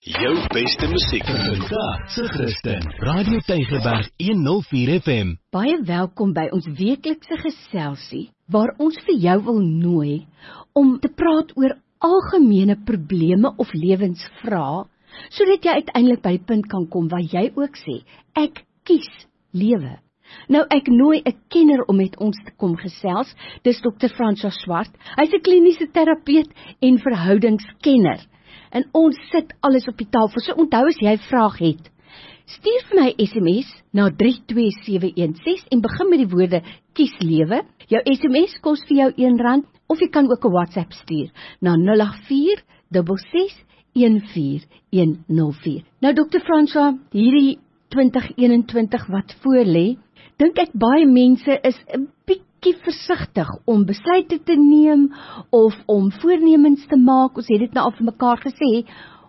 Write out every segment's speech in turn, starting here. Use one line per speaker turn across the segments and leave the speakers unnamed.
Jou beste musiek. Vandag se Christen. Radio Tygerberg 104 FM.
Baie welkom by ons weeklikse geselsie, waar ons vir jou wil nooi om te praat oor algemene probleme of lewensvrae, sodat jy uiteindelik by die punt kan kom waar jy ook sê, ek kies lewe. Nou ek nooi 'n kenner om met ons te kom gesels. Dis Dr. Francois Swart. Hy's 'n kliniese terapeut en verhoudingskenner. En ons sit alles op die tafel. So onthou as jy 'n vraag het, stuur vir my SMS na 32716 en begin met die woorde kies lewe. Jou SMS kos vir jou R1 of jy kan ook 'n WhatsApp stuur na 084 66 14104. Nou Dr. Francois, hierdie 2021 wat voor lê, dink ek baie mense is 'n bietjie versigtig om besluite te neem of om voornemens te maak. Ons het dit nou al vir mekaar gesê,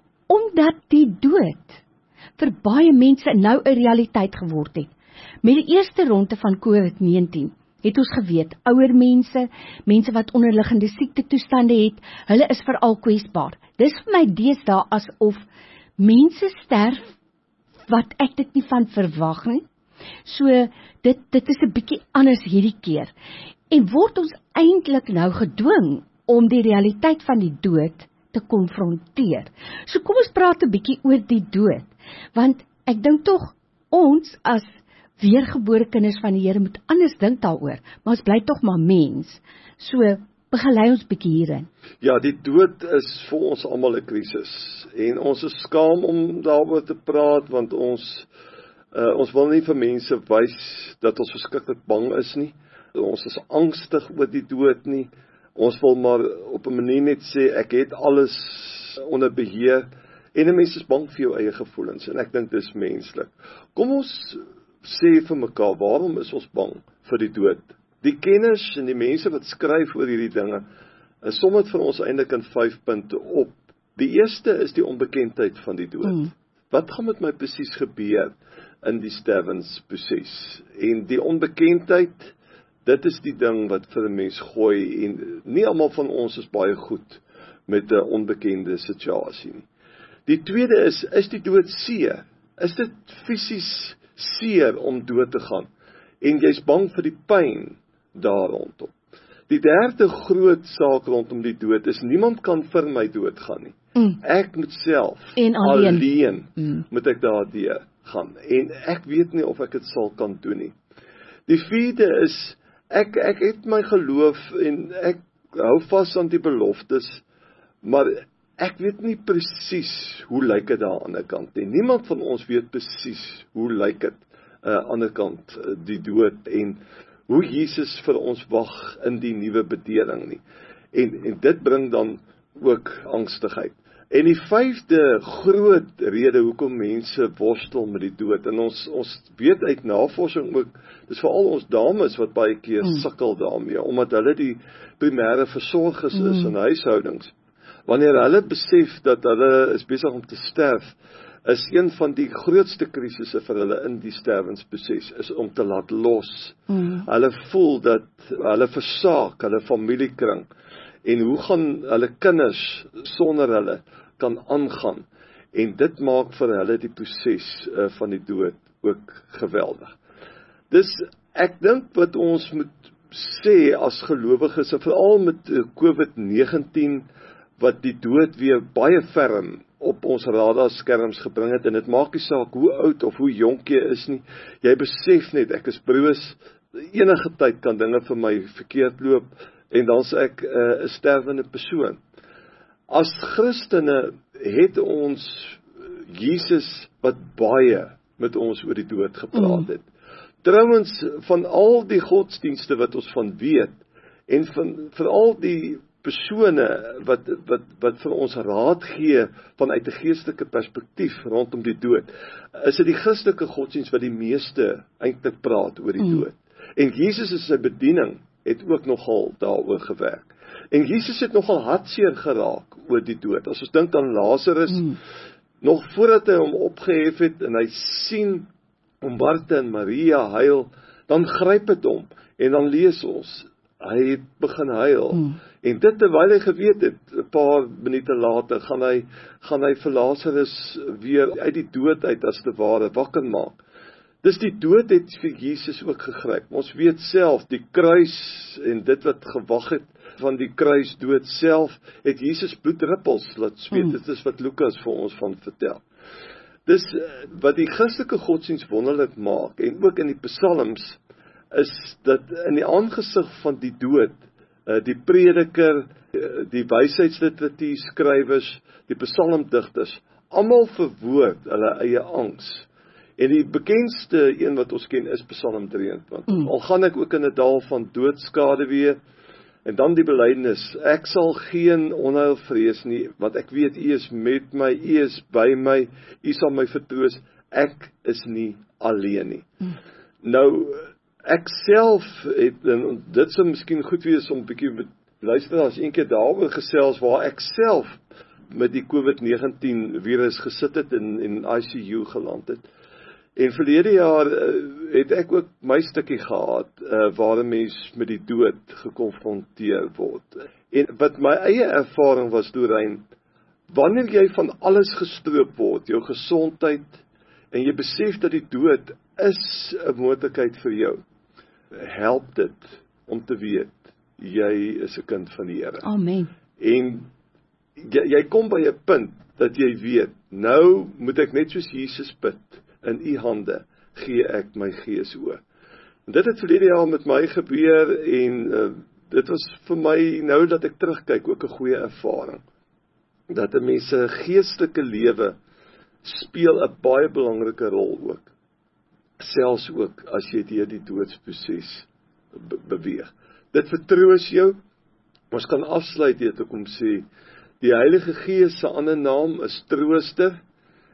omdat die dood vir baie mense nou 'n realiteit geword het. Met die eerste ronde van COVID-19 het ons geweet, ouer mense, mense wat onderliggende siektetoestande het, hulle is veral kwesbaar. Dis vir my deesdae asof mense sterf wat ek dit nie van verwag nie. So, dit is 'n bietjie anders hierdie keer. En word ons eintlik nou gedwing om die realiteit van die dood te konfronteer. So kom ons praat 'n bietjie oor die dood, want ek dink tog ons as weergebore kinders van die Here moet anders dink daaroor, maar ons bly tog maar mens. So, begelei ons bietjie hierin.
Ja, die dood is vir ons almal 'n krisis en ons is skaam om daaroor te praat, want ons wil nie vir mense wys dat ons verskriklik bang is nie. Ons is angstig oor die dood nie. Ons wil maar op 'n manier net sê, ek het alles onder beheer. En 'n mens is bang vir jou eie gevoelens, en ek dink dis menslik. Kom ons sê vir mekaar, waarom is ons bang vir die dood? Die kenners en die mense wat skryf oor hierdie dinge, som dit vir ons eintlik in 5 punte op. Die eerste is die onbekendheid van die dood. Wat gaan met my presies gebeur in die sterwensproses? En die onbekendheid, dit is die ding wat vir 'n mens gooi, en nie almal van ons is baie goed met 'n onbekende situasie nie. Die tweede is die dood seer? Is dit fisies seer om dood te gaan? En jy's bang vir die pyn daar rondom. Die derde groot saak rondom die dood is, niemand kan vir my dood gaan nie. Ek moet self, en alleen moet ek daardeur gaan. En ek weet nie of ek dit sal kan doen nie. Die vierde is, ek het my geloof en ek hou vas aan die beloftes, maar ek weet nie presies hoe lyk dit daar aan die ander kant nie. Niemand van ons weet presies hoe lyk dit aan die ander kant, die dood, en hoe Jesus vir ons wag in die nuwe bedeling nie. En dit bring dan ook angstigheid. En die 5de groot rede hoekom mense worstel met die dood, en ons weet uit navorsing ook, dis veral ons dames wat baie keer sukkel daarmee, omdat hulle die primêre versorgers is in huishoudings. Wanneer hulle besef dat hulle is besig om te sterf, is een van die grootste krisisse vir hulle in die sterwensproses, is om te laat los. Hulle voel dat hulle versaak, hulle familiekring, en hoe gaan hulle kinders sonder hulle kan aangaan, en dit maak vir hulle die proses van die dood ook geweldig. Dus ek dink wat ons moet sê as gelowiges, en veral met COVID-19, wat die dood weer baie ferm op ons radarskerms gebring het, en dit maak nie saak hoe oud of hoe jonk jy is nie, jy besef net, ek is broos, enige tyd kan dinge vir my verkeerd loop, en dan is ek 'n sterwende persoon. As Christene het ons Jesus wat baie met ons oor die dood gepraat het. Trouwens, van al die godsdienste wat ons van weet, en van al die persone wat vir ons raad gee vanuit 'n geestelike perspektief rondom die dood, is dit die Christelike godsdienst wat die meeste eintlik praat oor die dood. En Jesus in sy bediening het ook nogal daaroor gewerk. En Jesus het nogal hartseer geraak oor die dood. As ons dink aan Lazarus, nog voordat hy hom opgehef het, en hy sien om Martha en Maria huil, dan gryp dit hom, en dan lees ons, Hy het begin huil. En dit terwyl hy geweet het, 'n paar minute later, gaan hy vir Lazarus weer uit die dood uit as te ware wakker maak. Dis die dood het vir Jesus ook gegryp. Ons weet self, die kruis en dit wat gewag het van die kruisdood self, het Jesus bloedruppels laat sweet. Dit is wat Lukas vir ons van vertel. Dis wat die Christelike godsdienst wonderlik maak, en ook in die psalms, is dat in die aangesig van die dood, die prediker, die wysheidsliteratuur skrywers, die psalmdigters, almal verwoord hulle eie angs. En die bekendste een wat ons ken is Psalm 23. Al gaan ek ook in 'n dal van doodskade weer, en dan die belydenis, ek sal geen onheil vrees nie, want ek weet U is met my, U is by my, U sal my vertroos, ek is nie alleen nie. Nou, ek self het, en dit sou miskien goed wees om 'n bietjie met luisteraars een keer daaroor gesels, waar ek self met die COVID-19 virus gesit het en in ICU geland het. En verlede jaar het ek ook my stukkie gehad, waar 'n mens met die dood gekonfronteer word. En wat my eie ervaring was, Doreen, wanneer jy van alles gestroop word, jou gesondheid, en jy besef dat die dood is 'n moontlikheid vir jou, help dit om te weet, jy is 'n kind van die Here.
Amen.
En jy kom by 'n punt dat jy weet, nou moet ek net soos Jesus bid, in U hande gee ek my gees oor. En dit het verlede jaar met my gebeur, en dit was vir my, nou dat ek terugkyk, ook 'n goeie ervaring. Dat 'n mens se geestelike lewe speel 'n baie belangrike rol ook. Selfs ook as jy deur die doodsproses beweeg. Dit vertroos jou. Ons kan afsluit deur te kom sê, die Heilige Gees se ander naam is Trooster.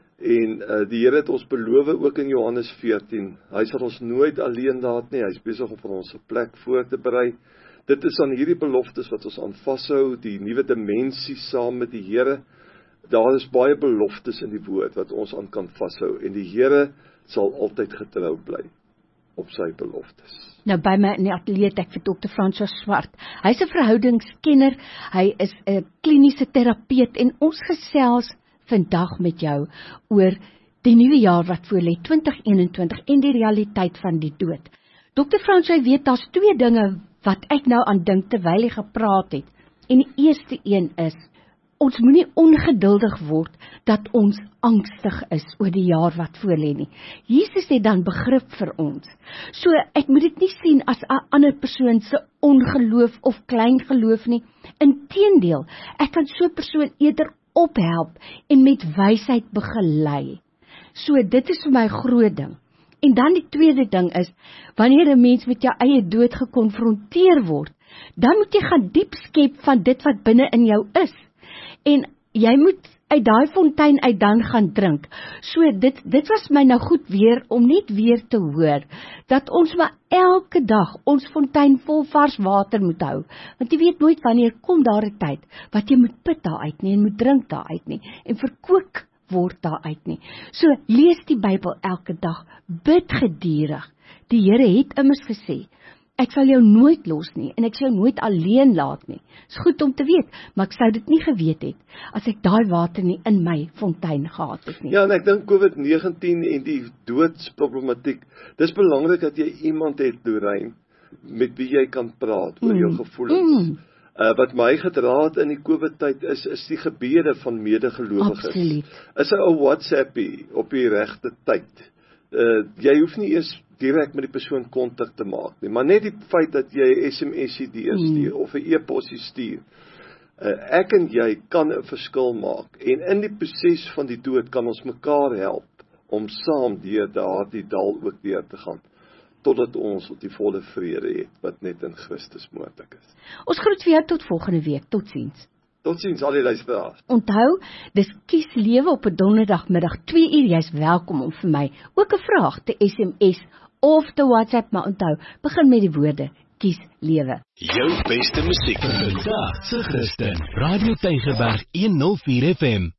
En die Here het ons beloof ook in Johannes 14, hy sal ons nooit alleen laat nie, hy is besig om vir ons 'n plek voor te berei. Dit is aan hierdie beloftes wat ons aan vashou, die nuwe dimensie saam met die Here. Daar is baie beloftes in die woord wat ons aan kan vashou, en die Here sal altyd getrou bly op sy beloftes.
Nou by my in die ateljee ek vir Dr. François Swart. Hy's 'n verhoudingskenner, hy is 'n kliniese terapeut, en ons gesels vandag met jou oor die nuwe jaar wat voorlê, 2021, en die realiteit van die dood. Dr. Frans, jy weet, daar's twee dinge wat ek nou aan dink terwyl jy gepraat het. En die eerste een is, ons moenie ongeduldig word dat ons angstig is oor die jaar wat voorlê nie. Jesus het dan begrip vir ons. So ek moet dit nie sien as 'n ander persoon se ongeloof of klein geloof nie. Inteendeel, ek kan so 'n persoon eerder ophelp en met wysheid begelei. So dit is vir my 'n groot ding. En dan die tweede ding is, wanneer 'n mens met jou eie dood gekonfronteer word, dan moet jy gaan diep skep van dit wat binne in jou is. En jy moet uit daai fontein uit dan gaan drink. So dit was my nou goed weer, om net weer te hoor, dat ons maar elke dag ons fontein vol vars water moet hou. Want jy weet nooit wanneer kom daar 'n tyd, wat jy moet put daaruit nie, en moet drink daaruit nie, en verkook word daaruit nie. So lees die Bybel elke dag, bid gedurig. Die Here het immers gesê, ek sal jou nooit los nie, en ek sal jou nooit alleen laat nie. Is goed om te weet, maar ek sou dit nie geweet het, as ek daai water nie in my fontein gehad het nie.
Ja, en ek dink COVID-19 en die doodsproblematiek, dis belangrik dat jy iemand het, Doreen, met wie jy kan praat oor jou gevoelens. Wat my gedraad in die COVID-tyd is die gebede van medegelowiges.
Absoluut.
Is 'n WhatsAppie op die regte tyd. Jy hoef nie eers direk met die persoon kontak te maak nie, maar net die feit dat jy 'n SMS deurstuur of 'n e-posie stuur. Ek en jy kan 'n verskil maak, en in die proses van die dood kan ons mekaar help om saam deur daardie dal ook deur te gaan, totdat ons die volle vrede het wat net in Christus moontlik is.
Ons groet vir jou tot volgende week. Totsiens.
Totsiens al die luisteraars.
Onthou, dis Kies Lewe op 'n donderdagmiddag 2:00. Jy's welkom om vir my ook 'n vraag te SMS of te WhatsApp, maar onthou, begin met die woorde Kies Lewe.
Jou beste musiek vandag se Christen. Radio Tygerberg 104 FM.